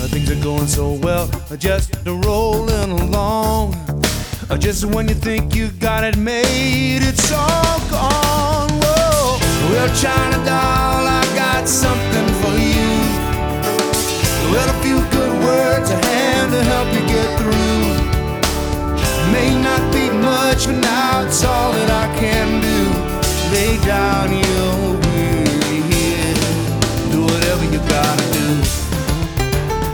Things are going so well, just rolling along. Just when you think you got it made, it's all gone. Whoa. Well, China doll, I got something for you. Well, a few good words, a hand to help you get through. May not be much, but now it's all that I can do. Lay down